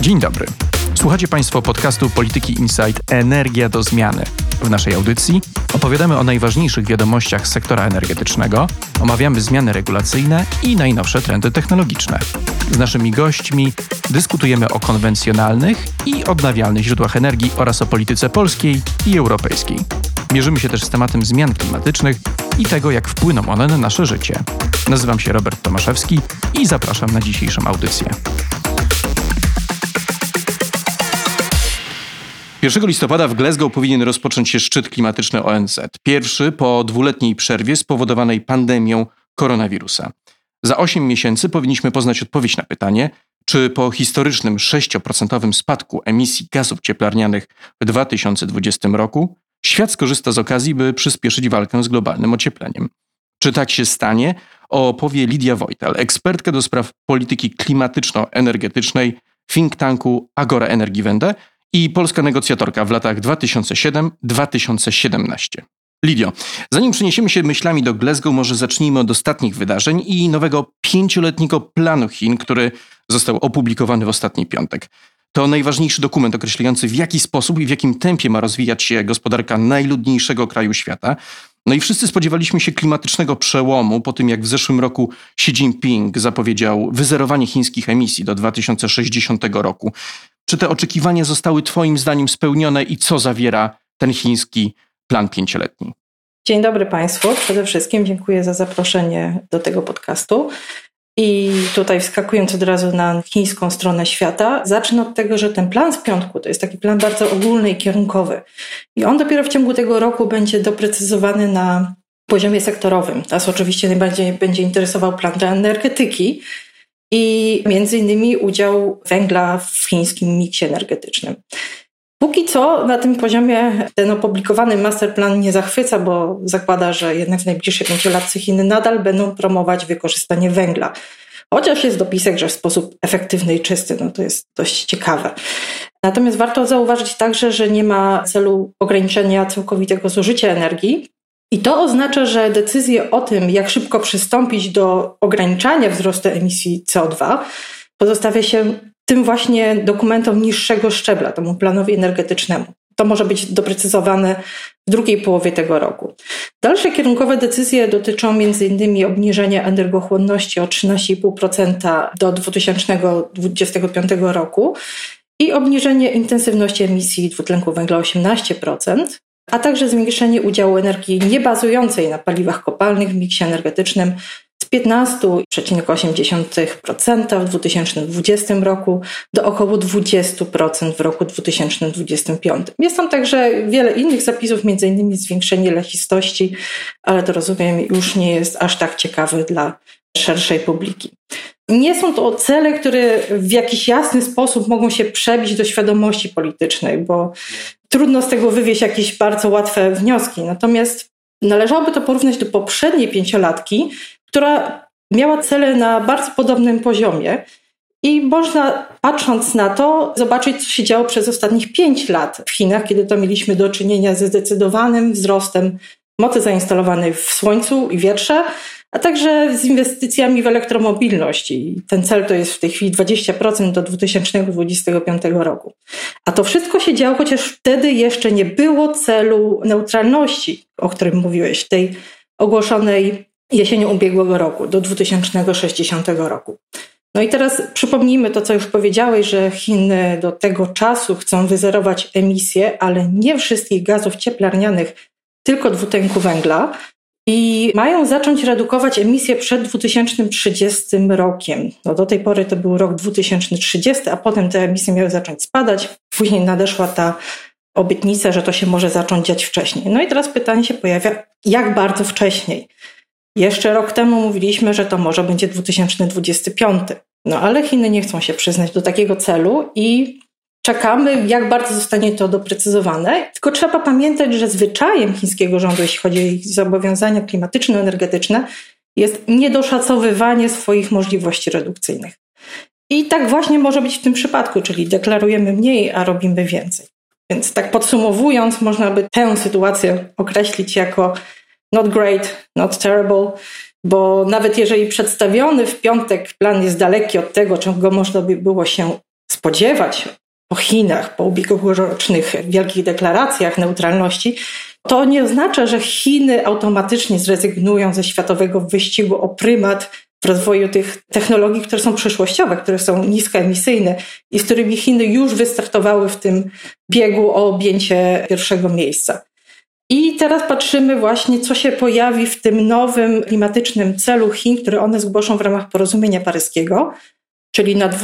Dzień dobry. Słuchacie Państwo podcastu Polityki Insight Energia do zmiany. W naszej audycji opowiadamy o najważniejszych wiadomościach z sektora energetycznego, omawiamy zmiany regulacyjne i najnowsze trendy technologiczne. Z naszymi gośćmi dyskutujemy o konwencjonalnych i odnawialnych źródłach energii oraz o polityce polskiej i europejskiej. Mierzymy się też z tematem zmian klimatycznych i tego, jak wpłyną one na nasze życie. Nazywam się Robert Tomaszewski i zapraszam na dzisiejszą audycję. 1 listopada w Glasgow powinien rozpocząć się szczyt klimatyczny ONZ. Pierwszy po 2-letniej przerwie spowodowanej pandemią koronawirusa. Za 8 miesięcy powinniśmy poznać odpowiedź na pytanie, czy po historycznym 6% spadku emisji gazów cieplarnianych w 2020 roku świat skorzysta z okazji, by przyspieszyć walkę z globalnym ociepleniem. Czy tak się stanie? Opowie Lidia Wojtal, ekspertka do spraw polityki klimatyczno-energetycznej think tanku Agora Energiewende i polska negocjatorka w latach 2007-2017. Lidio, zanim przeniesiemy się myślami do Glasgow, może zacznijmy od ostatnich wydarzeń i nowego 5-letniego planu Chin, który został opublikowany w ostatni piątek. To najważniejszy dokument określający, w jaki sposób i w jakim tempie ma rozwijać się gospodarka najludniejszego kraju świata. No i wszyscy spodziewaliśmy się klimatycznego przełomu po tym, jak w zeszłym roku Xi Jinping zapowiedział wyzerowanie chińskich emisji do 2060 roku. Czy te oczekiwania zostały Twoim zdaniem spełnione i co zawiera ten chiński plan 5-letni? Dzień dobry Państwu. Przede wszystkim dziękuję za zaproszenie do tego podcastu. I tutaj wskakując od razu na chińską stronę świata, zacznę od tego, że ten plan z piątku to jest taki plan bardzo ogólny i kierunkowy. I on dopiero w ciągu tego roku będzie doprecyzowany na poziomie sektorowym. Nas oczywiście najbardziej będzie interesował plan dla energetyki i między innymi udział węgla w chińskim miksie energetycznym. Póki co na tym poziomie ten opublikowany masterplan nie zachwyca, bo zakłada, że jednak w najbliższej 5-latce Chiny nadal będą promować wykorzystanie węgla. Chociaż jest dopisek, że w sposób efektywny i czysty, no to jest dość ciekawe. Natomiast warto zauważyć także, że nie ma celu ograniczenia całkowitego zużycia energii. I to oznacza, że decyzję o tym, jak szybko przystąpić do ograniczania wzrostu emisji CO2, pozostawia się tym właśnie dokumentom niższego szczebla, temu planowi energetycznemu. To może być doprecyzowane w drugiej połowie tego roku. Dalsze kierunkowe decyzje dotyczą m.in. obniżenia energochłonności o 13,5% do 2025 roku i obniżenie intensywności emisji dwutlenku węgla o 18%, a także zwiększenie udziału energii niebazującej na paliwach kopalnych w miksie energetycznym z 15,8% w 2020 roku do około 20% w roku 2025. Jest tam także wiele innych zapisów, m.in. zwiększenie lesistości, ale to rozumiem już nie jest aż tak ciekawe dla szerszej publiki. Nie są to cele, które w jakiś jasny sposób mogą się przebić do świadomości politycznej, bo trudno z tego wywieźć jakieś bardzo łatwe wnioski. Natomiast należałoby to porównać do poprzedniej 5-latki, która miała cele na bardzo podobnym poziomie i można, patrząc na to, zobaczyć, co się działo przez ostatnich 5 lat w Chinach, kiedy to mieliśmy do czynienia ze zdecydowanym wzrostem mocy zainstalowanych w słońcu i wietrze, a także z inwestycjami w elektromobilność. I ten cel to jest w tej chwili 20% do 2025 roku. A to wszystko się działo, chociaż wtedy jeszcze nie było celu neutralności, o którym mówiłeś, tej ogłoszonej jesienią ubiegłego roku, do 2060 roku. No i teraz przypomnijmy to, co już powiedziałeś, że Chiny do tego czasu chcą wyzerować emisje, ale nie wszystkich gazów cieplarnianych, tylko dwutlenku węgla i mają zacząć redukować emisje przed 2030 rokiem. No do tej pory to był rok 2030, a potem te emisje miały zacząć spadać. Później nadeszła ta obietnica, że to się może zacząć dziać wcześniej. No i teraz pytanie się pojawia, jak bardzo wcześniej? Jeszcze rok temu mówiliśmy, że to może będzie 2025. No ale Chiny nie chcą się przyznać do takiego celu i czekamy, jak bardzo zostanie to doprecyzowane. Tylko trzeba pamiętać, że zwyczajem chińskiego rządu, jeśli chodzi o ich zobowiązania klimatyczno-energetyczne, jest niedoszacowywanie swoich możliwości redukcyjnych. I tak właśnie może być w tym przypadku, czyli deklarujemy mniej, a robimy więcej. Więc tak podsumowując, można by tę sytuację określić jako not great, not terrible, bo nawet jeżeli przedstawiony w piątek plan jest daleki od tego, czego można by było się spodziewać po Chinach, po ubiegłorocznych wielkich deklaracjach neutralności, to nie oznacza, że Chiny automatycznie zrezygnują ze światowego wyścigu o prymat w rozwoju tych technologii, które są przyszłościowe, które są niskoemisyjne i z którymi Chiny już wystartowały w tym biegu o objęcie pierwszego miejsca. I teraz patrzymy właśnie, co się pojawi w tym nowym klimatycznym celu Chin, który one zgłoszą w ramach porozumienia paryskiego, czyli na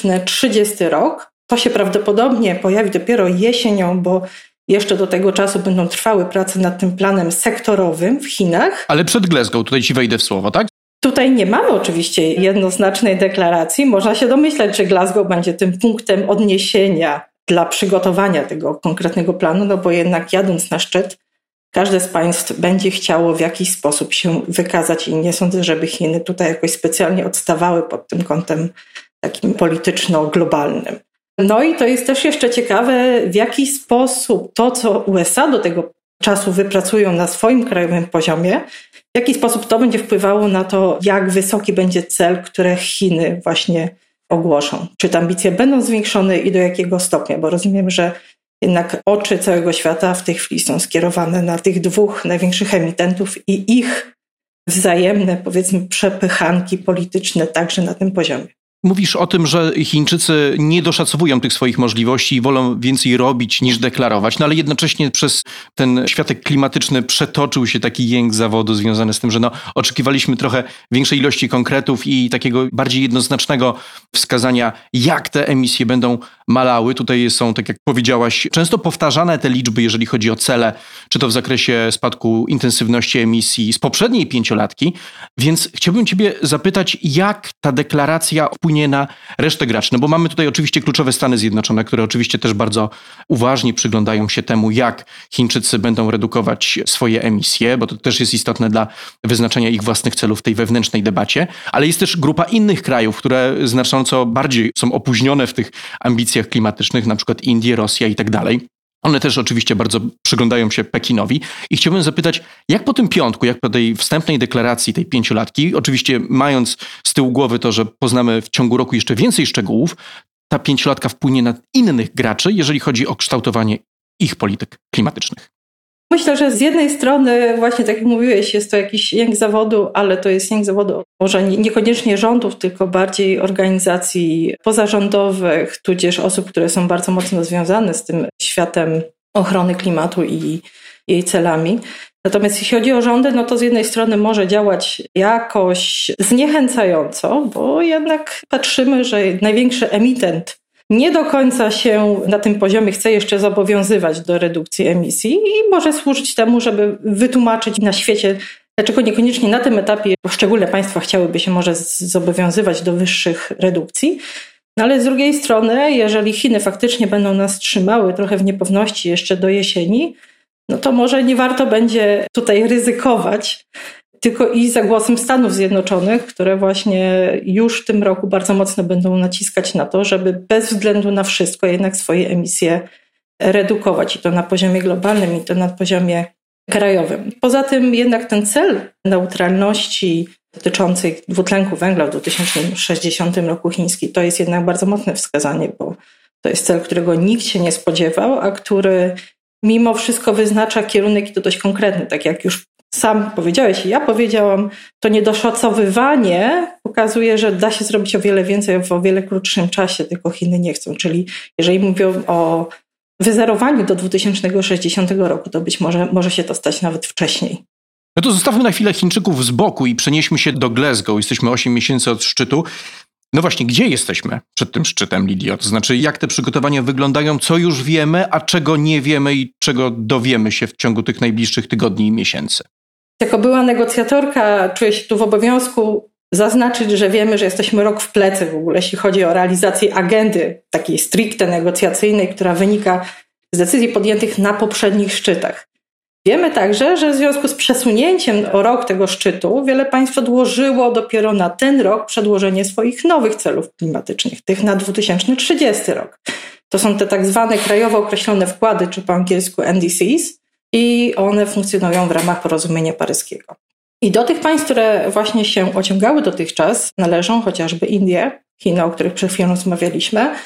2030 rok. To się prawdopodobnie pojawi dopiero jesienią, bo jeszcze do tego czasu będą trwały prace nad tym planem sektorowym w Chinach. Ale przed Glasgow, tutaj ci wejdę w słowo, tak? Tutaj nie mamy oczywiście jednoznacznej deklaracji. Można się domyślać, że Glasgow będzie tym punktem odniesienia dla przygotowania tego konkretnego planu, no bo jednak jadąc na szczyt, każde z państw będzie chciało w jakiś sposób się wykazać i nie sądzę, żeby Chiny tutaj jakoś specjalnie odstawały pod tym kątem takim polityczno-globalnym. No i to jest też jeszcze ciekawe, w jaki sposób to, co USA do tego czasu wypracują na swoim krajowym poziomie, w jaki sposób to będzie wpływało na to, jak wysoki będzie cel, które Chiny właśnie ogłoszą. Czy te ambicje będą zwiększone i do jakiego stopnia, bo rozumiem, że jednak oczy całego świata w tej chwili są skierowane na tych dwóch największych emitentów i ich wzajemne, powiedzmy, przepychanki polityczne także na tym poziomie. Mówisz o tym, że Chińczycy nie doszacowują tych swoich możliwości i wolą więcej robić niż deklarować, no ale jednocześnie przez ten światek klimatyczny przetoczył się taki jęk zawodu związany z tym, że oczekiwaliśmy trochę większej ilości konkretów i takiego bardziej jednoznacznego wskazania, jak te emisje będą malały. Tutaj są, tak jak powiedziałaś, często powtarzane te liczby, jeżeli chodzi o cele, czy to w zakresie spadku intensywności emisji z poprzedniej 5-latki, więc chciałbym ciebie zapytać, jak ta deklaracja wpłynie na resztę graczy. No bo mamy tutaj oczywiście kluczowe Stany Zjednoczone, które oczywiście też bardzo uważnie przyglądają się temu, jak Chińczycy będą redukować swoje emisje, bo to też jest istotne dla wyznaczenia ich własnych celów w tej wewnętrznej debacie, ale jest też grupa innych krajów, które znacząco bardziej są opóźnione w tych ambicjach klimatycznych, na przykład Indie, Rosja i tak dalej. One też oczywiście bardzo przyglądają się Pekinowi i chciałbym zapytać, jak po tym piątku, jak po tej wstępnej deklaracji tej 5-latki, oczywiście mając z tyłu głowy to, że poznamy w ciągu roku jeszcze więcej szczegółów, ta 5-latka wpłynie na innych graczy, jeżeli chodzi o kształtowanie ich polityk klimatycznych. Myślę, że z jednej strony właśnie tak jak mówiłeś, jest to jakiś jęk zawodu, ale to jest jęk zawodu może niekoniecznie rządów, tylko bardziej organizacji pozarządowych, tudzież osób, które są bardzo mocno związane z tym światem ochrony klimatu i jej celami. Natomiast jeśli chodzi o rządy, no to z jednej strony może działać jakoś zniechęcająco, bo jednak patrzymy, że największy emitent nie do końca się na tym poziomie chce jeszcze zobowiązywać do redukcji emisji i może służyć temu, żeby wytłumaczyć na świecie, dlaczego niekoniecznie na tym etapie poszczególne państwa chciałyby się może zobowiązywać do wyższych redukcji. No ale z drugiej strony, jeżeli Chiny faktycznie będą nas trzymały trochę w niepewności jeszcze do jesieni, no to może nie warto będzie tutaj ryzykować, tylko iść za głosem Stanów Zjednoczonych, które właśnie już w tym roku bardzo mocno będą naciskać na to, żeby bez względu na wszystko jednak swoje emisje redukować i to na poziomie globalnym i to na poziomie krajowym. Poza tym jednak ten cel neutralności dotyczącej dwutlenku węgla w 2060 roku chiński to jest jednak bardzo mocne wskazanie, bo to jest cel, którego nikt się nie spodziewał, a który mimo wszystko wyznacza kierunek i to dość konkretny, tak jak już sam powiedziałeś i ja powiedziałam, to niedoszacowywanie pokazuje, że da się zrobić o wiele więcej w o wiele krótszym czasie, tylko Chiny nie chcą. Czyli jeżeli mówią o wyzerowaniu do 2060 roku, to być może się to stać nawet wcześniej. No to zostawmy na chwilę Chińczyków z boku i przenieśmy się do Glasgow. Jesteśmy 8 miesięcy od szczytu. No właśnie, gdzie jesteśmy przed tym szczytem, Lidio? To znaczy, jak te przygotowania wyglądają, co już wiemy, a czego nie wiemy i czego dowiemy się w ciągu tych najbliższych tygodni i miesięcy? Jako była negocjatorka, czuję się tu w obowiązku zaznaczyć, że wiemy, że jesteśmy rok w plecy w ogóle, jeśli chodzi o realizację agendy takiej stricte negocjacyjnej, która wynika z decyzji podjętych na poprzednich szczytach. Wiemy także, że w związku z przesunięciem o rok tego szczytu wiele państw odłożyło dopiero na ten rok przedłożenie swoich nowych celów klimatycznych, tych na 2030 rok. To są te tak zwane krajowo określone wkłady, czy po angielsku NDCs, i one funkcjonują w ramach porozumienia paryskiego. I do tych państw, które właśnie się ociągały dotychczas, należą chociażby Indie, Chiny, o których przed chwilą rozmawialiśmy,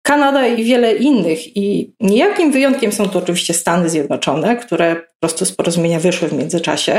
Kanada i wiele innych. I niejakim wyjątkiem są to oczywiście Stany Zjednoczone, które po prostu z porozumienia wyszły w międzyczasie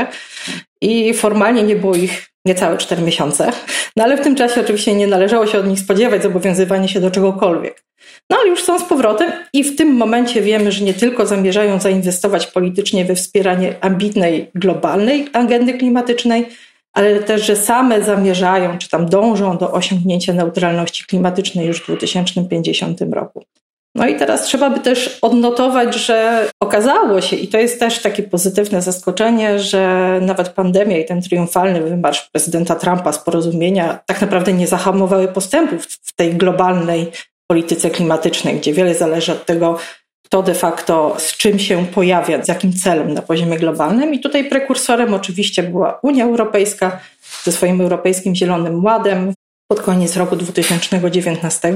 i formalnie nie było ich niecałe 4 miesiące. No ale w tym czasie oczywiście nie należało się od nich spodziewać zobowiązywania się do czegokolwiek. No ale już są z powrotem i w tym momencie wiemy, że nie tylko zamierzają zainwestować politycznie we wspieranie ambitnej, globalnej agendy klimatycznej, ale też, że same zamierzają, czy tam dążą do osiągnięcia neutralności klimatycznej już w 2050 roku. No i teraz trzeba by też odnotować, że okazało się, i to jest też takie pozytywne zaskoczenie, że nawet pandemia i ten triumfalny wymarsz prezydenta Trumpa z porozumienia tak naprawdę nie zahamowały postępów w tej globalnej polityce klimatycznej, gdzie wiele zależy od tego, kto de facto z czym się pojawia, z jakim celem na poziomie globalnym. I tutaj prekursorem oczywiście była Unia Europejska ze swoim Europejskim Zielonym Ładem pod koniec roku 2019.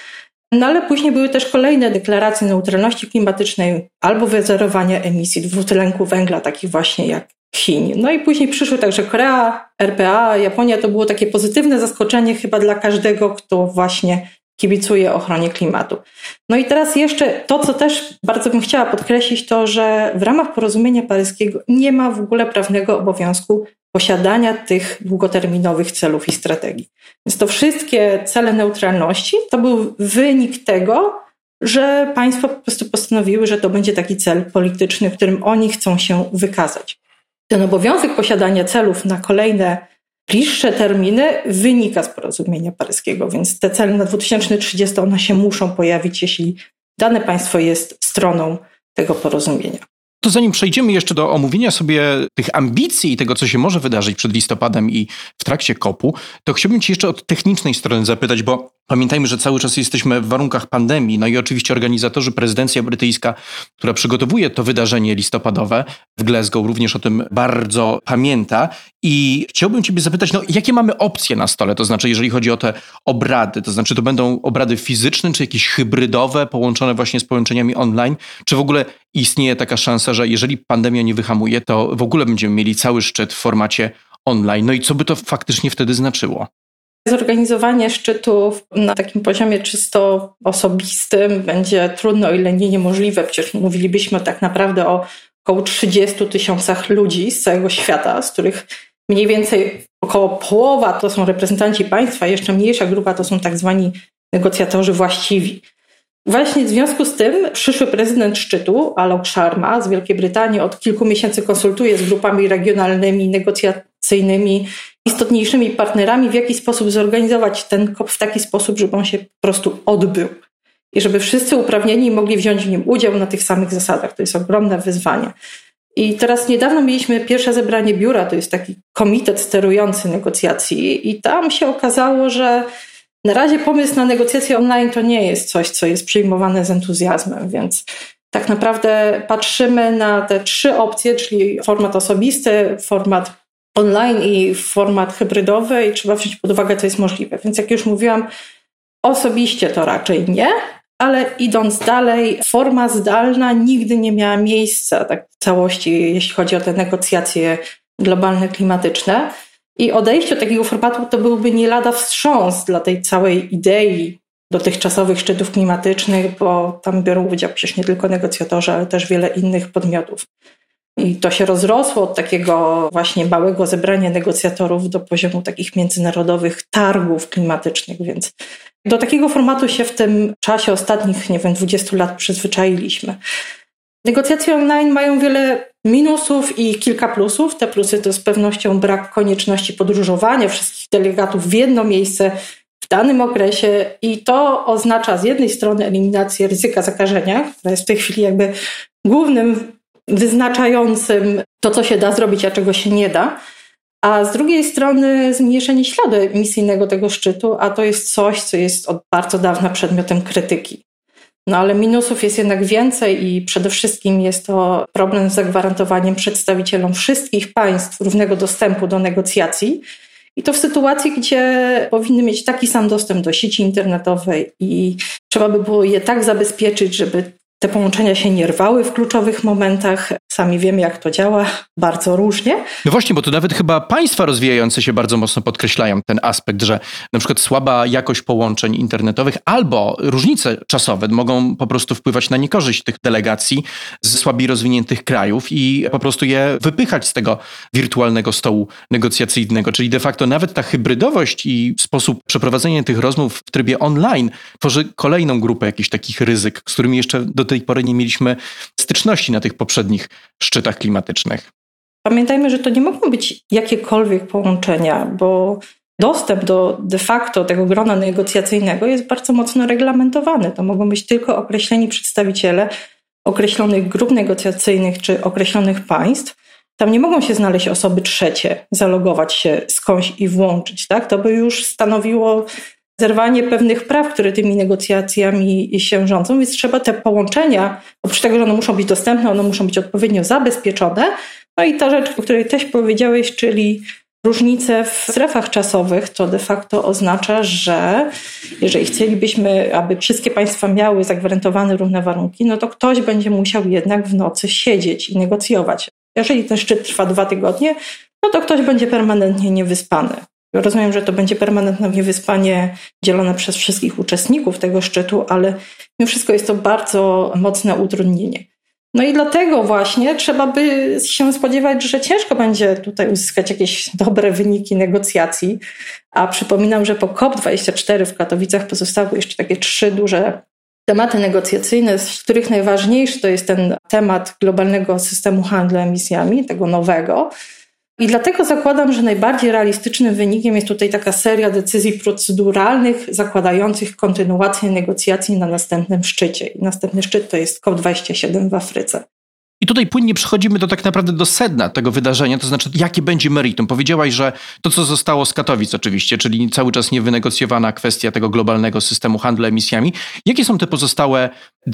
No ale później były też kolejne deklaracje neutralności klimatycznej albo wyzerowania emisji dwutlenku węgla, takich właśnie jak Chin. No i później przyszły także Korea, RPA, Japonia. To było takie pozytywne zaskoczenie chyba dla każdego, kto właśnie kibicuje ochronie klimatu. No i teraz jeszcze to, co też bardzo bym chciała podkreślić, to, że w ramach porozumienia paryskiego nie ma w ogóle prawnego obowiązku posiadania tych długoterminowych celów i strategii. Więc to wszystkie cele neutralności to był wynik tego, że państwa po prostu postanowiły, że to będzie taki cel polityczny, którym oni chcą się wykazać. Ten obowiązek posiadania celów na kolejne bliższe terminy wynika z porozumienia paryskiego, więc te cele na 2030 one się muszą pojawić, jeśli dane państwo jest stroną tego porozumienia. To zanim przejdziemy jeszcze do omówienia sobie tych ambicji i tego, co się może wydarzyć przed listopadem i w trakcie COP-u, to chciałbym Cię jeszcze od technicznej strony zapytać, bo pamiętajmy, że cały czas jesteśmy w warunkach pandemii, no i oczywiście organizatorzy, prezydencja brytyjska, która przygotowuje to wydarzenie listopadowe w Glasgow, również o tym bardzo pamięta i chciałbym Ciebie zapytać, no jakie mamy opcje na stole, to znaczy jeżeli chodzi o te obrady, to znaczy to będą obrady fizyczne, czy jakieś hybrydowe, połączone właśnie z połączeniami online, czy w ogóle istnieje taka szansa, że jeżeli pandemia nie wyhamuje, to w ogóle będziemy mieli cały szczyt w formacie online, no i co by to faktycznie wtedy znaczyło? Zorganizowanie szczytów na takim poziomie czysto osobistym będzie trudno, o ile nie niemożliwe. Przecież mówilibyśmy tak naprawdę o około 30 000 ludzi z całego świata, z których mniej więcej około połowa to są reprezentanci państwa, jeszcze mniejsza grupa to są tak zwani negocjatorzy właściwi. Właśnie w związku z tym przyszły prezydent szczytu, Alok Sharma z Wielkiej Brytanii, od kilku miesięcy konsultuje z grupami regionalnymi, negocjacyjnymi, istotniejszymi partnerami, w jaki sposób zorganizować ten COP w taki sposób, żeby on się po prostu odbył i żeby wszyscy uprawnieni mogli wziąć w nim udział na tych samych zasadach. To jest ogromne wyzwanie. I teraz niedawno mieliśmy pierwsze zebranie biura, to jest taki komitet sterujący negocjacji i tam się okazało, że na razie pomysł na negocjacje online to nie jest coś, co jest przyjmowane z entuzjazmem, więc tak naprawdę patrzymy na te 3 opcje, czyli format osobisty, format online i format hybrydowy i trzeba wziąć pod uwagę, co jest możliwe. Więc jak już mówiłam, osobiście to raczej nie, ale idąc dalej, forma zdalna nigdy nie miała miejsca tak w całości, jeśli chodzi o te negocjacje globalne, klimatyczne. I odejście od takiego formatu to byłby nie lada wstrząs dla tej całej idei dotychczasowych szczytów klimatycznych, bo tam biorą udział przecież nie tylko negocjatorzy, ale też wiele innych podmiotów. I to się rozrosło od takiego właśnie małego zebrania negocjatorów do poziomu takich międzynarodowych targów klimatycznych, więc do takiego formatu się w tym czasie ostatnich, 20 lat przyzwyczailiśmy. Negocjacje online mają wiele minusów i kilka plusów. Te plusy to z pewnością brak konieczności podróżowania wszystkich delegatów w jedno miejsce w danym okresie i to oznacza z jednej strony eliminację ryzyka zakażenia, która jest w tej chwili jakby głównym wyznaczającym to, co się da zrobić, a czego się nie da, a z drugiej strony zmniejszenie śladu emisyjnego tego szczytu, a to jest coś, co jest od bardzo dawna przedmiotem krytyki. No ale minusów jest jednak więcej i przede wszystkim jest to problem z zagwarantowaniem przedstawicielom wszystkich państw równego dostępu do negocjacji i to w sytuacji, gdzie powinny mieć taki sam dostęp do sieci internetowej i trzeba by było je tak zabezpieczyć, żeby te połączenia się nie rwały w kluczowych momentach. Sami wiemy, jak to działa, bardzo różnie. No właśnie, bo to nawet chyba państwa rozwijające się bardzo mocno podkreślają ten aspekt, że na przykład słaba jakość połączeń internetowych albo różnice czasowe mogą po prostu wpływać na niekorzyść tych delegacji z słabiej rozwiniętych krajów i po prostu je wypychać z tego wirtualnego stołu negocjacyjnego. Czyli de facto nawet ta hybrydowość i sposób przeprowadzenia tych rozmów w trybie online tworzy kolejną grupę jakichś takich ryzyk, z którymi jeszcze do tej pory nie mieliśmy styczności na tych poprzednich szczytach klimatycznych. Pamiętajmy, że to nie mogą być jakiekolwiek połączenia, bo dostęp do de facto tego grona negocjacyjnego jest bardzo mocno reglamentowany. To mogą być tylko określeni przedstawiciele określonych grup negocjacyjnych czy określonych państw. Tam nie mogą się znaleźć osoby trzecie, zalogować się skądś i włączyć. Tak? To by już stanowiło zerwanie pewnych praw, które tymi negocjacjami się rządzą, więc trzeba te połączenia, oprócz tego, że one muszą być dostępne, one muszą być odpowiednio zabezpieczone. No i ta rzecz, o której też powiedziałeś, czyli różnice w strefach czasowych, to de facto oznacza, że jeżeli chcielibyśmy, aby wszystkie państwa miały zagwarantowane równe warunki, no to ktoś będzie musiał jednak w nocy siedzieć i negocjować. Jeżeli ten szczyt trwa 2 tygodnie, no to ktoś będzie permanentnie niewyspany. Rozumiem, że to będzie permanentne niewyspanie dzielone przez wszystkich uczestników tego szczytu, ale mimo wszystko jest to bardzo mocne utrudnienie. No i dlatego właśnie trzeba by się spodziewać, że ciężko będzie tutaj uzyskać jakieś dobre wyniki negocjacji. A przypominam, że po COP24 w Katowicach pozostały jeszcze takie 3 duże tematy negocjacyjne, z których najważniejszy to jest ten temat globalnego systemu handlu emisjami, tego nowego. I dlatego zakładam, że najbardziej realistycznym wynikiem jest tutaj taka seria decyzji proceduralnych zakładających kontynuację negocjacji na następnym szczycie. I następny szczyt to jest COP27 w Afryce. I tutaj płynnie przechodzimy tak naprawdę do sedna tego wydarzenia, to znaczy jakie będzie meritum. Powiedziałaś, że to, co zostało z Katowic oczywiście, czyli cały czas niewynegocjowana kwestia tego globalnego systemu handlu emisjami. Jakie są te pozostałe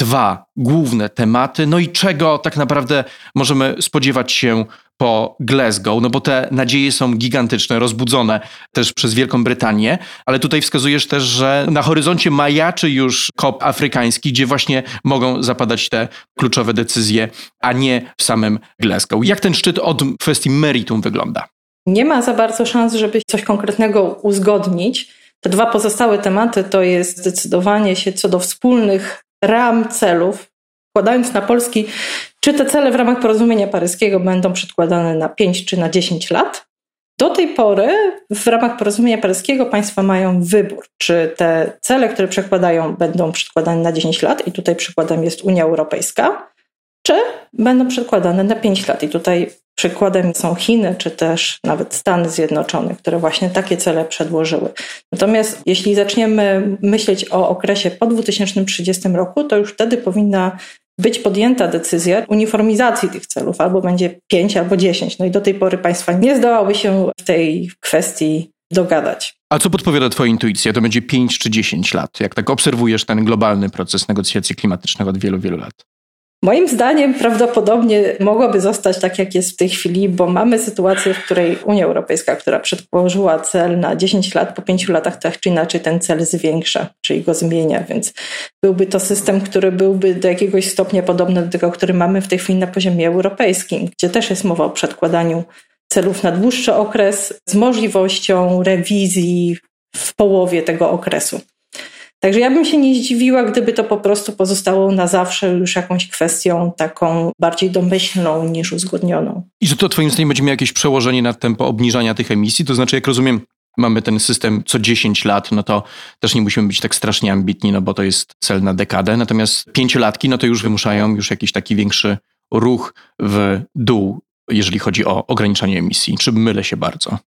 2 główne tematy? No i czego tak naprawdę możemy spodziewać się po Glasgow? No bo te nadzieje są gigantyczne, rozbudzone też przez Wielką Brytanię, ale tutaj wskazujesz też, że na horyzoncie majaczy już COP afrykański, gdzie właśnie mogą zapadać te kluczowe decyzje, a nie w samym Glasgow. Jak ten szczyt od kwestii meritum wygląda? Nie ma za bardzo szans, żeby coś konkretnego uzgodnić. Te 2 pozostałe tematy to jest zdecydowanie się co do wspólnych ram celów, wkładając na Polski, czy te cele w ramach porozumienia paryskiego będą przedkładane na 5 czy na 10 lat. Do tej pory w ramach porozumienia paryskiego państwa mają wybór, czy te cele, które przedkładają, będą przedkładane na 10 lat i tutaj przykładem jest Unia Europejska, czy będą przedkładane na 5 lat i tutaj przykładem są Chiny, czy też nawet Stany Zjednoczone, które właśnie takie cele przedłożyły. Natomiast jeśli zaczniemy myśleć o okresie po 2030 roku, to już wtedy powinna być podjęta decyzja uniformizacji tych celów, albo będzie 5, albo 10. No i do tej pory państwa nie zdołały się w tej kwestii dogadać. A co podpowiada twoja intuicja? To będzie 5 czy 10 lat? Jak tak obserwujesz ten globalny proces negocjacji klimatycznych od wielu, wielu lat? Moim zdaniem prawdopodobnie mogłoby zostać tak, jak jest w tej chwili, bo mamy sytuację, w której Unia Europejska, która przedłożyła cel na 10 lat, po 5 latach tak czy inaczej ten cel zwiększa, czyli go zmienia, więc byłby to system, który byłby do jakiegoś stopnia podobny do tego, który mamy w tej chwili na poziomie europejskim, gdzie też jest mowa o przedkładaniu celów na dłuższy okres z możliwością rewizji w połowie tego okresu. Także ja bym się nie zdziwiła, gdyby to po prostu pozostało na zawsze już jakąś kwestią taką bardziej domyślną niż uzgodnioną. I że to twoim zdaniem będzie miało jakieś przełożenie na tempo obniżania tych emisji? To znaczy, jak rozumiem, mamy ten system co 10 lat, no to też nie musimy być tak strasznie ambitni, no bo to jest cel na dekadę. Natomiast 5-latki, no to już wymuszają już jakiś taki większy ruch w dół, jeżeli chodzi o ograniczanie emisji. Czy mylę się bardzo?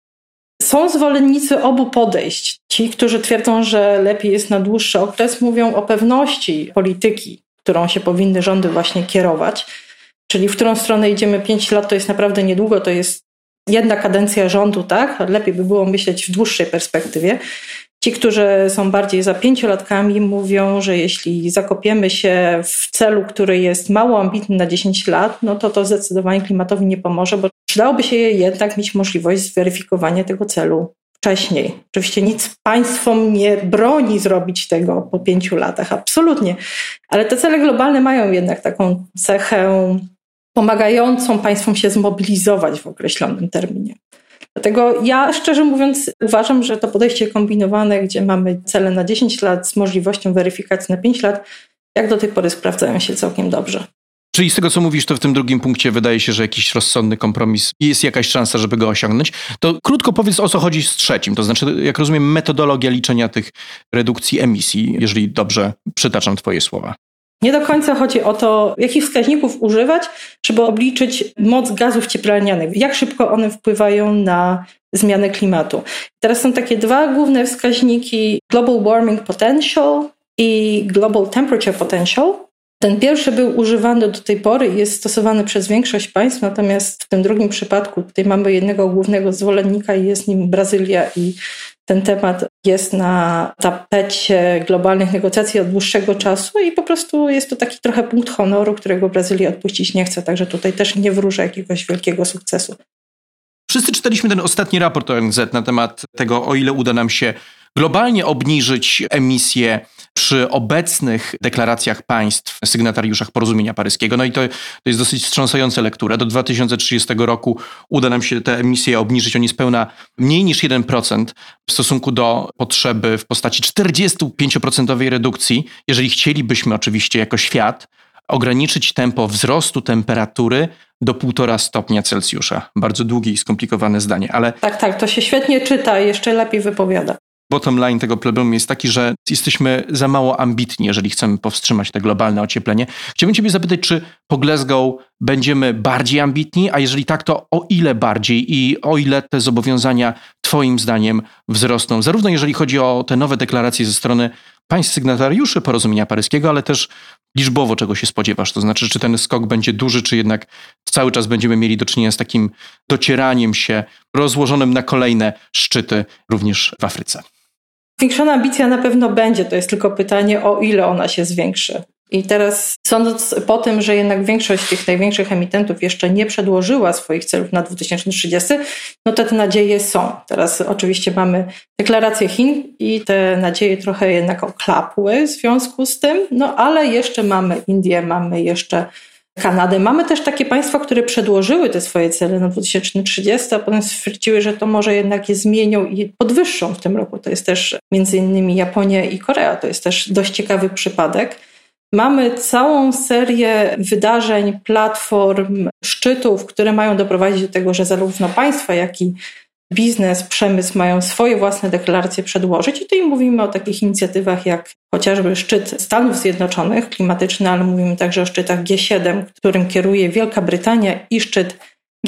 Są zwolennicy obu podejść. Ci, którzy twierdzą, że lepiej jest na dłuższy okres, mówią o pewności polityki, którą się powinny rządy właśnie kierować. Czyli w którą stronę idziemy 5 lat, to jest naprawdę niedługo, to jest jedna kadencja rządu, tak? Lepiej by było myśleć w dłuższej perspektywie. Ci, którzy są bardziej za 5-latkami, mówią, że jeśli zakopiemy się w celu, który jest mało ambitny na 10 lat, no to zdecydowanie klimatowi nie pomoże, bo przydałoby się jednak mieć możliwość zweryfikowania tego celu wcześniej. Oczywiście nic państwom nie broni zrobić tego po 5 latach, absolutnie. Ale te cele globalne mają jednak taką cechę pomagającą państwom się zmobilizować w określonym terminie. Dlatego ja szczerze mówiąc uważam, że to podejście kombinowane, gdzie mamy cele na 10 lat z możliwością weryfikacji na 5 lat, jak do tej pory sprawdzają się całkiem dobrze. Czyli z tego, co mówisz, to w tym drugim punkcie wydaje się, że jakiś rozsądny kompromis, jest jakaś szansa, żeby go osiągnąć. To krótko powiedz, o co chodzi z trzecim. To znaczy, jak rozumiem, metodologia liczenia tych redukcji emisji, jeżeli dobrze przytaczam twoje słowa. Nie do końca chodzi o to, jakich wskaźników używać, żeby obliczyć moc gazów cieplarnianych, jak szybko one wpływają na zmianę klimatu. Teraz są takie dwa główne wskaźniki: Global Warming Potential i Global Temperature Potential. Ten pierwszy był używany do tej pory i jest stosowany przez większość państw, natomiast w tym drugim przypadku tutaj mamy jednego głównego zwolennika i jest nim Brazylia i ten temat jest na tapecie globalnych negocjacji od dłuższego czasu i po prostu jest to taki trochę punkt honoru, którego Brazylia odpuścić nie chce, także tutaj też nie wróżę jakiegoś wielkiego sukcesu. Wszyscy czytaliśmy ten ostatni raport ONZ na temat tego, o ile uda nam się globalnie obniżyć emisje przy obecnych deklaracjach państw, sygnatariuszach porozumienia paryskiego. No i to jest dosyć wstrząsająca lektura. Do 2030 roku uda nam się te emisje obniżyć o niespełna mniej niż 1% w stosunku do potrzeby w postaci 45% redukcji, jeżeli chcielibyśmy oczywiście jako świat ograniczyć tempo wzrostu temperatury do 1,5 stopnia Celsjusza. Bardzo długie i skomplikowane zdanie, ale... Tak, to się świetnie czyta i jeszcze lepiej wypowiada. Bottom line tego problemu jest taki, że jesteśmy za mało ambitni, jeżeli chcemy powstrzymać te globalne ocieplenie. Chciałbym ciebie zapytać, czy po Glasgow będziemy bardziej ambitni, a jeżeli tak, to o ile bardziej i o ile te zobowiązania twoim zdaniem wzrosną? Zarówno jeżeli chodzi o te nowe deklaracje ze strony państw sygnatariuszy porozumienia paryskiego, ale też liczbowo czego się spodziewasz? To znaczy, czy ten skok będzie duży, czy jednak cały czas będziemy mieli do czynienia z takim docieraniem się rozłożonym na kolejne szczyty również w Afryce? Zwiększona ambicja na pewno będzie, to jest tylko pytanie, o ile ona się zwiększy. I teraz sądząc po tym, że jednak większość tych największych emitentów jeszcze nie przedłożyła swoich celów na 2030, no to te nadzieje są. Teraz oczywiście mamy deklarację Chin i te nadzieje trochę jednak oklapły w związku z tym, no ale jeszcze mamy Indię, mamy jeszcze Kanadę. Mamy też takie państwa, które przedłożyły te swoje cele na 2030, a potem stwierdziły, że to może jednak je zmienią i podwyższą w tym roku. To jest też między innymi Japonia i Korea. To jest też dość ciekawy przypadek. Mamy całą serię wydarzeń, platform, szczytów, które mają doprowadzić do tego, że zarówno państwa, jak i biznes, przemysł mają swoje własne deklaracje przedłożyć. I tutaj mówimy o takich inicjatywach jak chociażby szczyt Stanów Zjednoczonych klimatyczny, ale mówimy także o szczytach G7, którym kieruje Wielka Brytania, i szczyt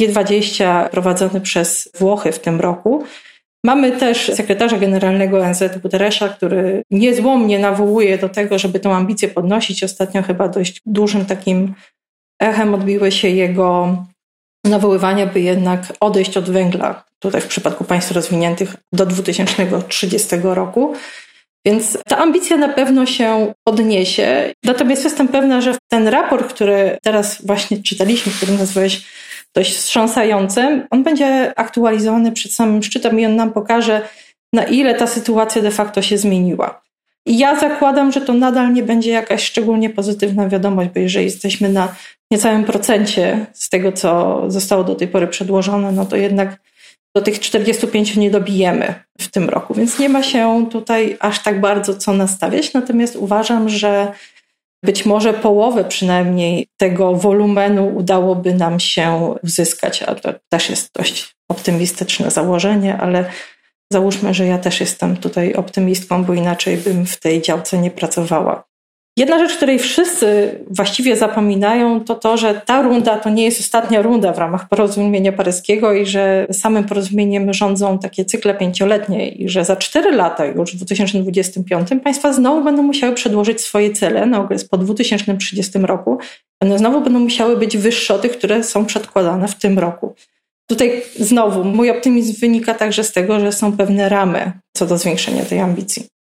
G20 prowadzony przez Włochy w tym roku. Mamy też sekretarza generalnego ONZ Guterresa, który niezłomnie nawołuje do tego, żeby tę ambicję podnosić. Ostatnio chyba dość dużym takim echem odbiły się jego nawoływania, by jednak odejść od węgla, tutaj w przypadku państw rozwiniętych, do 2030 roku. Więc ta ambicja na pewno się podniesie. Natomiast jestem pewna, że ten raport, który teraz właśnie czytaliśmy, który nazwałeś dość wstrząsającym, on będzie aktualizowany przed samym szczytem i on nam pokaże, na ile ta sytuacja de facto się zmieniła. I ja zakładam, że to nadal nie będzie jakaś szczególnie pozytywna wiadomość, bo jeżeli jesteśmy na niecałym procencie z tego, co zostało do tej pory przedłożone, no to jednak do tych 45 nie dobijemy w tym roku, więc nie ma się tutaj aż tak bardzo co nastawiać. Natomiast uważam, że być może połowę przynajmniej tego wolumenu udałoby nam się uzyskać, a to też jest dość optymistyczne założenie, ale załóżmy, że ja też jestem tutaj optymistką, bo inaczej bym w tej działce nie pracowała. Jedna rzecz, której wszyscy właściwie zapominają, to to, że ta runda to nie jest ostatnia runda w ramach porozumienia paryskiego i że samym porozumieniem rządzą takie cykle 5-letnie i że za 4 lata już w 2025 państwa znowu będą musiały przedłożyć swoje cele na okres po 2030 roku. One znowu będą musiały być wyższe od tych, które są przedkładane w tym roku. Tutaj znowu mój optymizm wynika także z tego, że są pewne ramy co do zwiększenia tej ambicji.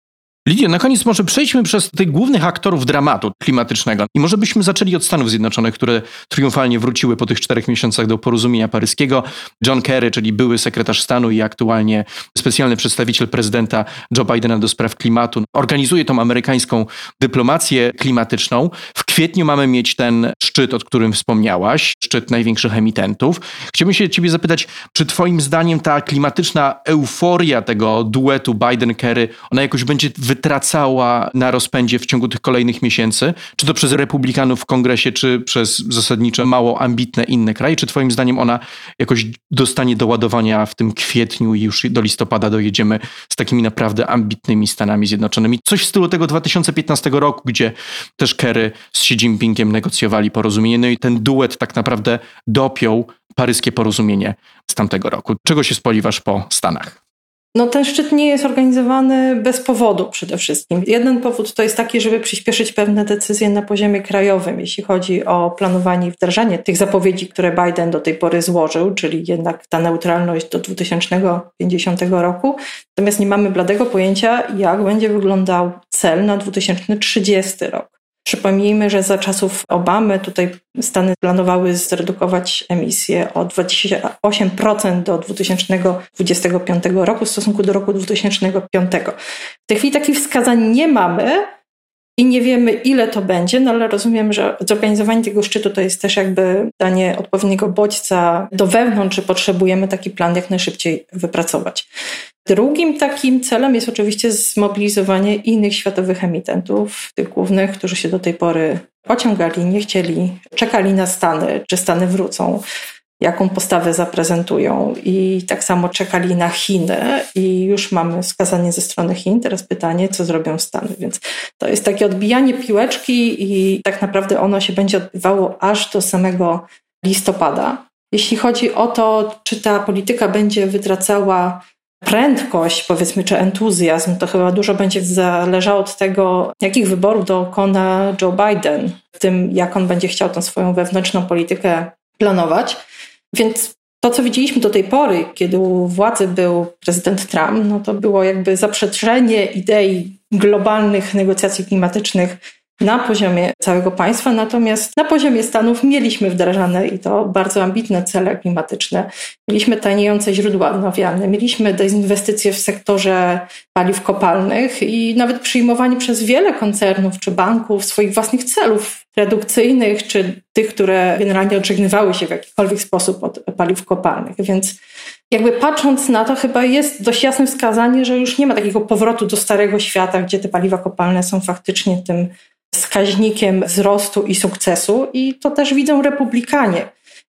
Lidia, na koniec może przejdźmy przez tych głównych aktorów dramatu klimatycznego i może byśmy zaczęli od Stanów Zjednoczonych, które triumfalnie wróciły po tych 4 miesiącach do porozumienia paryskiego. John Kerry, czyli były sekretarz stanu i aktualnie specjalny przedstawiciel prezydenta Joe Bidena do spraw klimatu, organizuje tą amerykańską dyplomację klimatyczną. W kwietniu mamy mieć ten szczyt, o którym wspomniałaś, szczyt największych emitentów. Chciałbym się ciebie zapytać, czy twoim zdaniem ta klimatyczna euforia tego duetu Biden-Kerry, ona jakoś będzie wytracała na rozpędzie w ciągu tych kolejnych miesięcy? Czy to przez republikanów w kongresie, czy przez zasadniczo mało ambitne inne kraje? Czy twoim zdaniem ona jakoś dostanie doładowania w tym kwietniu i już do listopada dojedziemy z takimi naprawdę ambitnymi Stanami Zjednoczonymi? Coś w stylu tego 2015 roku, gdzie też Kerry z Xi Jinpingiem negocjowali porozumienie, no i ten duet tak naprawdę dopiął paryskie porozumienie z tamtego roku. Czego się spodziewasz po Stanach? No ten szczyt nie jest organizowany bez powodu przede wszystkim. Jeden powód to jest taki, żeby przyspieszyć pewne decyzje na poziomie krajowym, jeśli chodzi o planowanie i wdrażanie tych zapowiedzi, które Biden do tej pory złożył, czyli jednak ta neutralność do 2050 roku. Natomiast nie mamy bladego pojęcia, jak będzie wyglądał cel na 2030 rok. Przypomnijmy, że za czasów Obamy tutaj Stany planowały zredukować emisje o 28% do 2025 roku w stosunku do roku 2005. W tej chwili takich wskazań nie mamy i nie wiemy, ile to będzie, no ale rozumiem, że zorganizowanie tego szczytu to jest też jakby danie odpowiedniego bodźca do wewnątrz, że potrzebujemy taki plan jak najszybciej wypracować. Drugim takim celem jest oczywiście zmobilizowanie innych światowych emitentów, tych głównych, którzy się do tej pory ociągali, nie chcieli, czekali na Stany, czy Stany wrócą, jaką postawę zaprezentują i tak samo czekali na Chiny i już mamy wskazanie ze strony Chin. Teraz pytanie, co zrobią Stany, więc to jest takie odbijanie piłeczki i tak naprawdę ono się będzie odbywało aż do samego listopada. Jeśli chodzi o to, czy ta polityka będzie wytracała prędkość, powiedzmy, czy entuzjazm, to chyba dużo będzie zależało od tego, jakich wyborów dokona Joe Biden, w tym jak on będzie chciał tą swoją wewnętrzną politykę planować. Więc to, co widzieliśmy do tej pory, kiedy u władzy był prezydent Trump, no to było jakby zaprzeczenie idei globalnych negocjacji klimatycznych na poziomie całego państwa, natomiast na poziomie Stanów mieliśmy wdrażane i to bardzo ambitne cele klimatyczne. Mieliśmy taniejące źródła odnawialne, mieliśmy dezinwestycje w sektorze paliw kopalnych i nawet przyjmowanie przez wiele koncernów czy banków swoich własnych celów redukcyjnych, czy tych, które generalnie odżegnywały się w jakikolwiek sposób od paliw kopalnych. Więc jakby patrząc na to, chyba jest dość jasne wskazanie, że już nie ma takiego powrotu do starego świata, gdzie te paliwa kopalne są faktycznie tym wskaźnikiem wzrostu i sukcesu i to też widzą republikanie.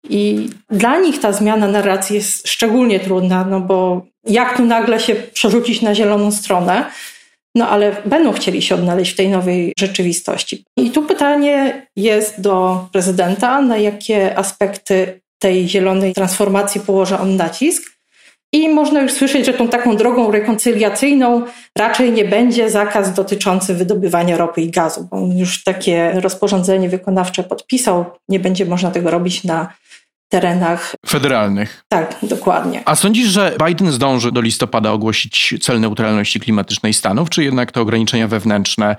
I dla nich ta zmiana narracji jest szczególnie trudna, no bo jak tu nagle się przerzucić na zieloną stronę, no ale będą chcieli się odnaleźć w tej nowej rzeczywistości. I tu pytanie jest do prezydenta, na jakie aspekty tej zielonej transformacji położy on nacisk. I można już słyszeć, że tą taką drogą rekoncyliacyjną raczej nie będzie zakaz dotyczący wydobywania ropy i gazu, bo on już takie rozporządzenie wykonawcze podpisał. Nie będzie można tego robić na terenach federalnych. Tak, dokładnie. A sądzisz, że Biden zdąży do listopada ogłosić cel neutralności klimatycznej Stanów, czy jednak te ograniczenia wewnętrzne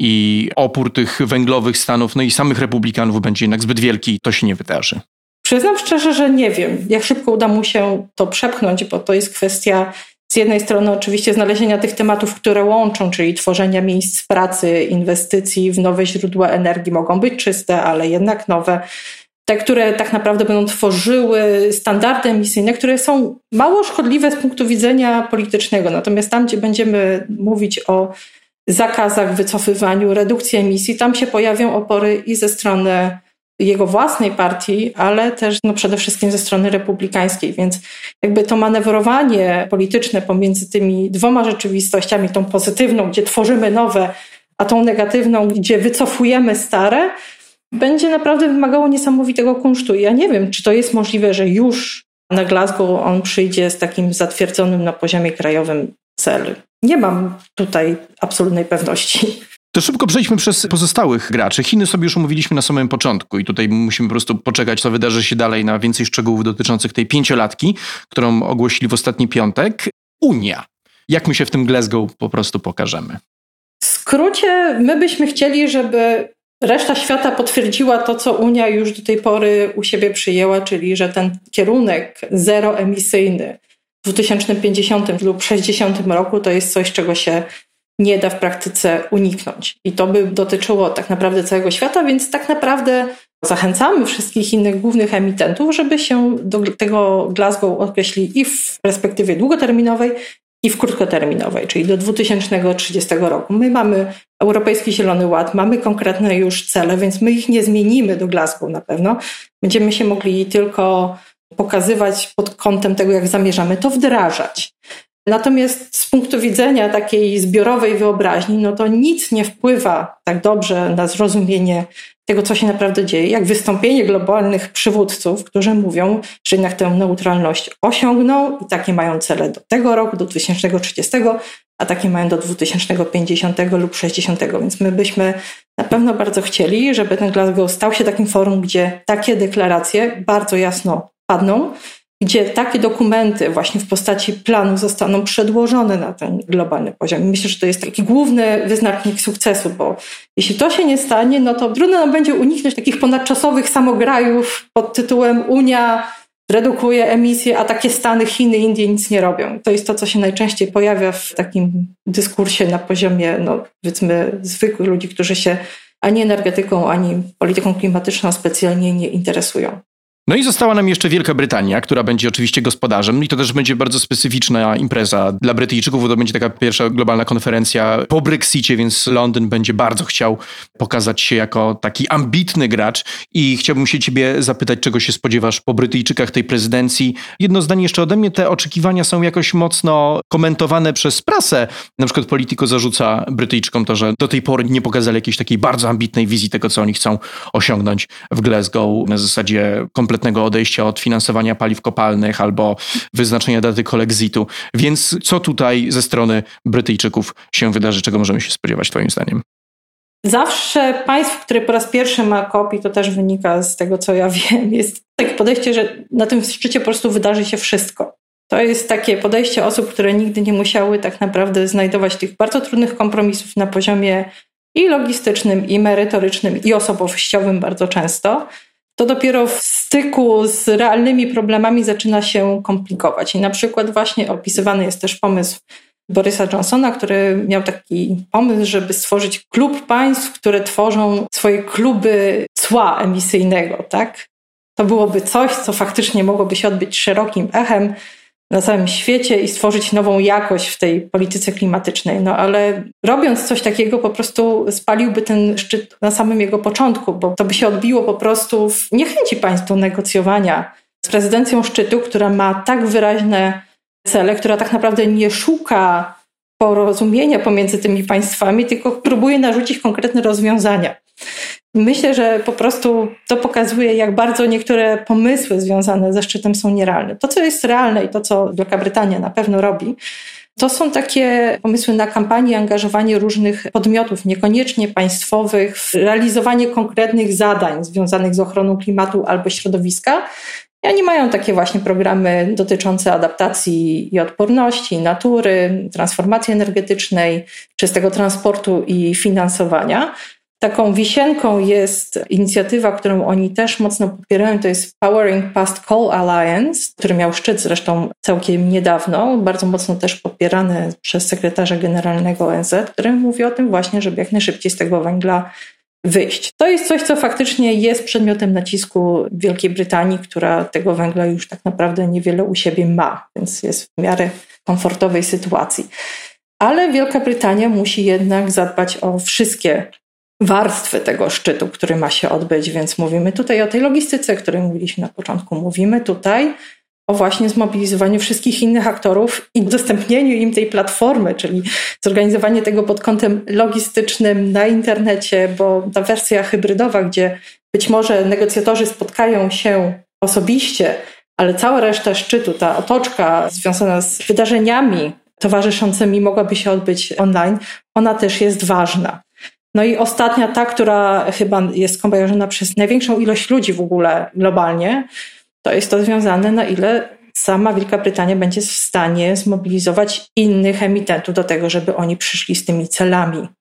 i opór tych węglowych Stanów, no i samych republikanów będzie jednak zbyt wielki i to się nie wydarzy? Przyznam szczerze, że nie wiem, jak szybko uda mu się to przepchnąć, bo to jest kwestia z jednej strony oczywiście znalezienia tych tematów, które łączą, czyli tworzenia miejsc pracy, inwestycji w nowe źródła energii. Mogą być czyste, ale jednak nowe. Te, które tak naprawdę będą tworzyły standardy emisyjne, które są mało szkodliwe z punktu widzenia politycznego. Natomiast tam, gdzie będziemy mówić o zakazach, wycofywaniu, redukcji emisji, tam się pojawią opory i ze strony jego własnej partii, ale też przede wszystkim ze strony republikańskiej. Więc jakby to manewrowanie polityczne pomiędzy tymi dwoma rzeczywistościami, tą pozytywną, gdzie tworzymy nowe, a tą negatywną, gdzie wycofujemy stare, będzie naprawdę wymagało niesamowitego kunsztu. I ja nie wiem, czy to jest możliwe, że już na Glasgow on przyjdzie z takim zatwierdzonym na poziomie krajowym celem. Nie mam tutaj absolutnej pewności. To szybko przejdźmy przez pozostałych graczy. Chiny sobie już omówiliśmy na samym początku i tutaj musimy po prostu poczekać, co wydarzy się dalej na więcej szczegółów dotyczących tej 5-latki, którą ogłosili w ostatni piątek. Unia. Jak my się w tym Glasgow po prostu pokażemy? skrócie, my byśmy chcieli, żeby reszta świata potwierdziła to, co Unia już do tej pory u siebie przyjęła, czyli że ten kierunek zeroemisyjny w 2050 lub 60 roku to jest coś, czego się nie da w praktyce uniknąć. I to by dotyczyło tak naprawdę całego świata, więc tak naprawdę zachęcamy wszystkich innych głównych emitentów, żeby się do tego Glasgow określili i w perspektywie długoterminowej, i w krótkoterminowej, czyli do 2030 roku. My mamy Europejski Zielony Ład, mamy konkretne już cele, więc my ich nie zmienimy do Glasgow na pewno. Będziemy się mogli tylko pokazywać pod kątem tego, jak zamierzamy to wdrażać. Natomiast z punktu widzenia takiej zbiorowej wyobraźni, no to nic nie wpływa tak dobrze na zrozumienie tego, co się naprawdę dzieje, jak wystąpienie globalnych przywódców, którzy mówią, że jednak tę neutralność osiągną i takie mają cele do tego roku, do 2030, a takie mają do 2050 lub 60. Więc my byśmy na pewno bardzo chcieli, żeby ten Glasgow stał się takim forum, gdzie takie deklaracje bardzo jasno padną, gdzie takie dokumenty właśnie w postaci planu zostaną przedłożone na ten globalny poziom. I myślę, że to jest taki główny wyznacznik sukcesu, bo jeśli to się nie stanie, no to trudno nam będzie uniknąć takich ponadczasowych samograjów pod tytułem Unia redukuje emisje, a takie Stany, Chiny, Indie nic nie robią. To jest to, co się najczęściej pojawia w takim dyskursie na poziomie, no powiedzmy, zwykłych ludzi, którzy się ani energetyką, ani polityką klimatyczną specjalnie nie interesują. No i została nam jeszcze Wielka Brytania, która będzie oczywiście gospodarzem i to też będzie bardzo specyficzna impreza dla Brytyjczyków, bo to będzie taka pierwsza globalna konferencja po Brexicie, więc Londyn będzie bardzo chciał pokazać się jako taki ambitny gracz i chciałbym się ciebie zapytać, czego się spodziewasz po Brytyjczykach tej prezydencji. Jedno zdanie jeszcze ode mnie, te oczekiwania są jakoś mocno komentowane przez prasę. Na przykład Politico zarzuca Brytyjczykom to, że do tej pory nie pokazali jakiejś takiej bardzo ambitnej wizji tego, co oni chcą osiągnąć w Glasgow na zasadzie kompletnego odejścia od finansowania paliw kopalnych albo wyznaczenia daty colexitu. Więc co tutaj ze strony Brytyjczyków się wydarzy? Czego możemy się spodziewać twoim zdaniem? Zawsze państwo, które po raz pierwszy ma COP, i to też wynika z tego, co ja wiem, jest takie podejście, że na tym szczycie po prostu wydarzy się wszystko. To jest takie podejście osób, które nigdy nie musiały tak naprawdę znajdować tych bardzo trudnych kompromisów na poziomie i logistycznym, i merytorycznym, i osobowościowym bardzo często. To dopiero w styku z realnymi problemami zaczyna się komplikować. I na przykład właśnie opisywany jest też pomysł Borysa Johnsona, który miał taki pomysł, żeby stworzyć klub państw, które tworzą swoje kluby cła emisyjnego, tak? To byłoby coś, co faktycznie mogłoby się odbyć szerokim echem na całym świecie i stworzyć nową jakość w tej polityce klimatycznej. No ale robiąc coś takiego po prostu spaliłby ten szczyt na samym jego początku, bo to by się odbiło po prostu w niechęci państw do negocjowania z prezydencją szczytu, która ma tak wyraźne cele, która tak naprawdę nie szuka porozumienia pomiędzy tymi państwami, tylko próbuje narzucić konkretne rozwiązania. Myślę, że po prostu to pokazuje, jak bardzo niektóre pomysły związane ze szczytem są nierealne. To, co jest realne i to, co Wielka Brytania na pewno robi, to są takie pomysły na kampanię, angażowanie różnych podmiotów, niekoniecznie państwowych, w realizowanie konkretnych zadań związanych z ochroną klimatu albo środowiska. I oni mają takie właśnie programy dotyczące adaptacji i odporności, natury, transformacji energetycznej, czystego transportu i finansowania. Taką wisienką jest inicjatywa, którą oni też mocno popierają, to jest Powering Past Coal Alliance, który miał szczyt zresztą całkiem niedawno, bardzo mocno też popierany przez sekretarza generalnego ONZ, który mówi o tym właśnie, żeby jak najszybciej z tego węgla wyjść. To jest coś, co faktycznie jest przedmiotem nacisku Wielkiej Brytanii, która tego węgla już tak naprawdę niewiele u siebie ma, więc jest w miarę komfortowej sytuacji. Ale Wielka Brytania musi jednak zadbać o wszystkie warstwy tego szczytu, który ma się odbyć, więc mówimy tutaj o tej logistyce, o której mówiliśmy na początku. Mówimy tutaj o właśnie zmobilizowaniu wszystkich innych aktorów i udostępnieniu im tej platformy, czyli zorganizowanie tego pod kątem logistycznym na internecie, bo ta wersja hybrydowa, gdzie być może negocjatorzy spotkają się osobiście, ale cała reszta szczytu, ta otoczka związana z wydarzeniami towarzyszącymi mogłaby się odbyć online, ona też jest ważna. No i ostatnia, ta, która chyba jest kojarzona przez największą ilość ludzi w ogóle globalnie, to jest to związane, na ile sama Wielka Brytania będzie w stanie zmobilizować innych emitentów do tego, żeby oni przyszli z tymi celami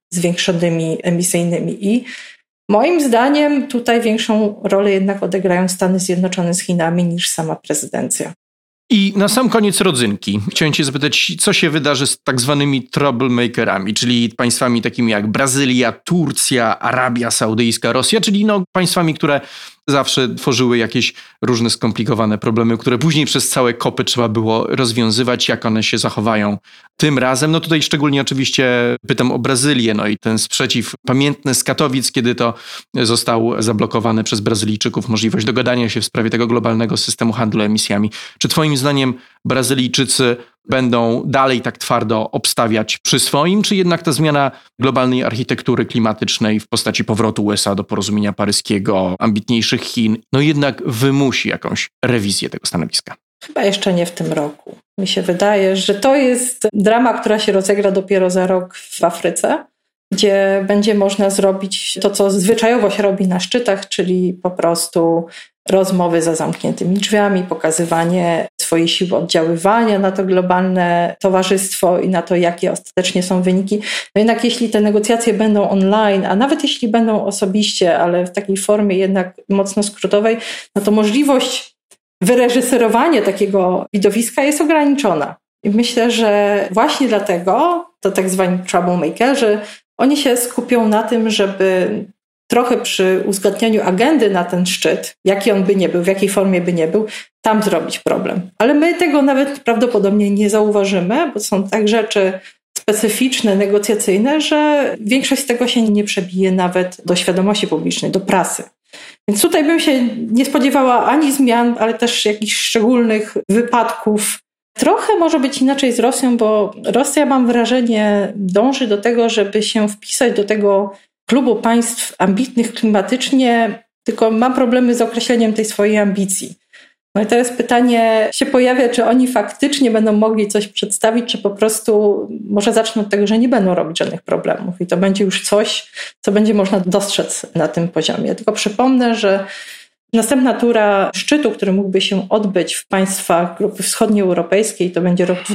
zwiększonymi emisyjnymi. I moim zdaniem tutaj większą rolę jednak odegrają Stany Zjednoczone z Chinami niż sama prezydencja. I na sam koniec rodzynki. Chciałem cię zapytać, co się wydarzy z tak zwanymi troublemakerami, czyli państwami takimi jak Brazylia, Turcja, Arabia Saudyjska, Rosja, czyli państwami, które zawsze tworzyły jakieś różne skomplikowane problemy, które później przez całe kopy trzeba było rozwiązywać, jak one się zachowają tym razem. Tutaj szczególnie oczywiście pytam o Brazylię, i ten sprzeciw pamiętny z Katowic, kiedy to został zablokowany przez Brazylijczyków możliwość dogadania się w sprawie tego globalnego systemu handlu emisjami. Czy twoim zdaniem Brazylijczycy będą dalej tak twardo obstawiać przy swoim, czy jednak ta zmiana globalnej architektury klimatycznej w postaci powrotu USA do porozumienia paryskiego, ambitniejszych Chin, jednak wymusi jakąś rewizję tego stanowiska? Chyba jeszcze nie w tym roku. Mi się wydaje, że to jest drama, która się rozegra dopiero za rok w Afryce, gdzie będzie można zrobić to, co zwyczajowo się robi na szczytach, czyli po prostu rozmowy za zamkniętymi drzwiami, pokazywanie swojej siły oddziaływania na to globalne towarzystwo i na to, jakie ostatecznie są wyniki. Jednak jeśli te negocjacje będą online, a nawet jeśli będą osobiście, ale w takiej formie jednak mocno skrótowej, to możliwość wyreżyserowania takiego widowiska jest ograniczona. I myślę, że właśnie dlatego to tak zwani troublemakerzy, oni się skupią na tym, żeby trochę przy uzgadnianiu agendy na ten szczyt, jaki on by nie był, w jakiej formie by nie był, tam zrobić problem. Ale my tego nawet prawdopodobnie nie zauważymy, bo są tak rzeczy specyficzne, negocjacyjne, że większość z tego się nie przebije nawet do świadomości publicznej, do prasy. Więc tutaj bym się nie spodziewała ani zmian, ale też jakichś szczególnych wypadków. Trochę może być inaczej z Rosją, bo Rosja, mam wrażenie, dąży do tego, żeby się wpisać do tego klubu państw ambitnych klimatycznie, tylko mam problemy z określeniem tej swojej ambicji. I teraz pytanie się pojawia, czy oni faktycznie będą mogli coś przedstawić, czy po prostu może zaczną od tego, że nie będą robić żadnych problemów i to będzie już coś, co będzie można dostrzec na tym poziomie. Tylko przypomnę, że następna tura szczytu, który mógłby się odbyć w państwach grupy wschodnioeuropejskiej, to będzie rok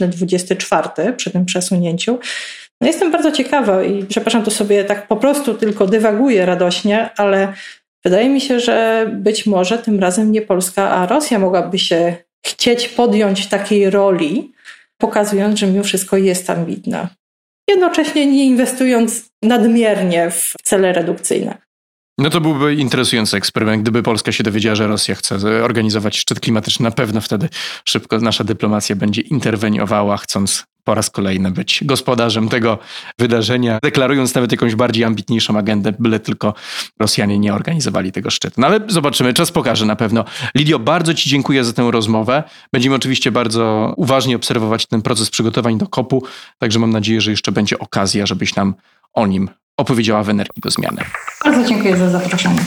2024 przy tym przesunięciu. Jestem bardzo ciekawa i przepraszam, to sobie tak po prostu tylko dywaguję radośnie, ale wydaje mi się, że być może tym razem nie Polska, a Rosja mogłaby się chcieć podjąć takiej roli, pokazując, że mimo wszystko jest ambitna. Jednocześnie nie inwestując nadmiernie w cele redukcyjne. To byłby interesujący eksperyment. Gdyby Polska się dowiedziała, że Rosja chce organizować szczyt klimatyczny, na pewno wtedy szybko nasza dyplomacja będzie interweniowała, chcąc po raz kolejny być gospodarzem tego wydarzenia, deklarując nawet jakąś bardziej ambitniejszą agendę, byle tylko Rosjanie nie organizowali tego szczytu. Ale zobaczymy, czas pokaże na pewno. Lidio, bardzo ci dziękuję za tę rozmowę. Będziemy oczywiście bardzo uważnie obserwować ten proces przygotowań do COP-u, także mam nadzieję, że jeszcze będzie okazja, żebyś nam o nim opowiedziała w Energii do Zmiany. Bardzo dziękuję za zaproszenie.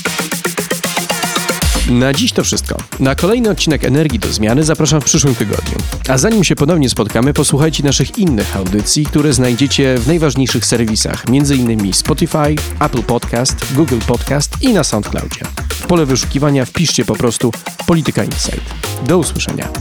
Na dziś to wszystko. Na kolejny odcinek Energii do Zmiany zapraszam w przyszłym tygodniu. A zanim się ponownie spotkamy, posłuchajcie naszych innych audycji, które znajdziecie w najważniejszych serwisach, m.in. Spotify, Apple Podcast, Google Podcast i na SoundCloudzie. W pole wyszukiwania wpiszcie po prostu Polityka Insight. Do usłyszenia.